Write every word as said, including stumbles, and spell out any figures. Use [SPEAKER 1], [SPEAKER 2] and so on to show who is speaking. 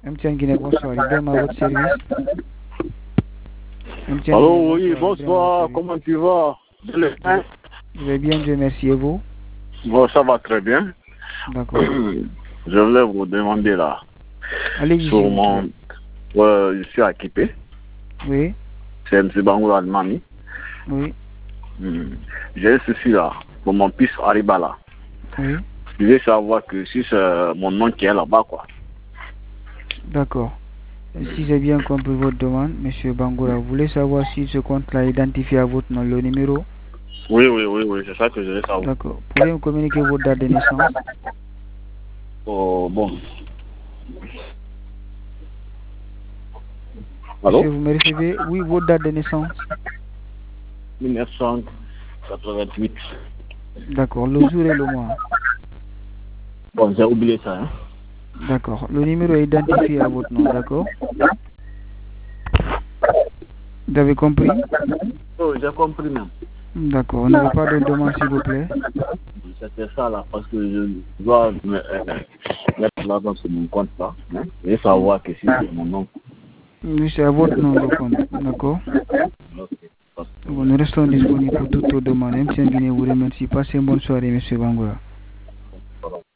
[SPEAKER 1] M T N Guinée, bonsoir. Ibrahim à votre service. M T N
[SPEAKER 2] Allô,
[SPEAKER 1] Guinée,
[SPEAKER 2] oui, bonsoir. Comment tu vas?
[SPEAKER 1] Je vais bien, Dieu merci. Et vous?
[SPEAKER 2] Bon, ça va très bien.
[SPEAKER 1] D'accord.
[SPEAKER 2] Je voulais vous demander là.
[SPEAKER 1] Allez-y.
[SPEAKER 2] Sur mon. Ouais, je suis équipé.
[SPEAKER 1] Oui.
[SPEAKER 2] C'est M. Bangoura Almami.
[SPEAKER 1] Oui.
[SPEAKER 2] Hmm. J'ai un souci là. Pour mon fils Ariba là.
[SPEAKER 1] Oui.
[SPEAKER 2] Je veux savoir que si c'est mon nom qui est là-bas, quoi.
[SPEAKER 1] D'accord. Si j'ai bien compris votre demande, Monsieur Bangoura, vous voulez savoir si ce compte-là identifie à votre nom le numéro?
[SPEAKER 2] Oui, oui, oui, oui, c'est ça que je veux savoir.
[SPEAKER 1] D'accord. Pouvez-vous communiquer votre date de naissance?
[SPEAKER 2] Oh, bon. Allô?
[SPEAKER 1] Monsieur, vous me recevez? Oui, votre date de naissance.
[SPEAKER 2] mille neuf cent quatre-vingt-huit.
[SPEAKER 1] D'accord. Le jour et le mois.
[SPEAKER 2] Bon, j'ai oublié ça, hein.
[SPEAKER 1] D'accord. Le numéro est identifié à votre nom, d'accord? Vous avez compris?
[SPEAKER 2] Oh, j'ai compris même.
[SPEAKER 1] D'accord. Vous n'avez pas de demande, s'il vous plaît?
[SPEAKER 2] C'était ça là, parce que je dois me, euh, mettre l'argent sur mon compte là. Hein, et savoir que si c'est mon nom.
[SPEAKER 1] Oui, c'est à votre nom le compte, d'accord? Bon, nous restons disponibles pour toutes vos demandes. M T N Guinée vous remercie. Passez une bonne soirée, Monsieur Bangoura.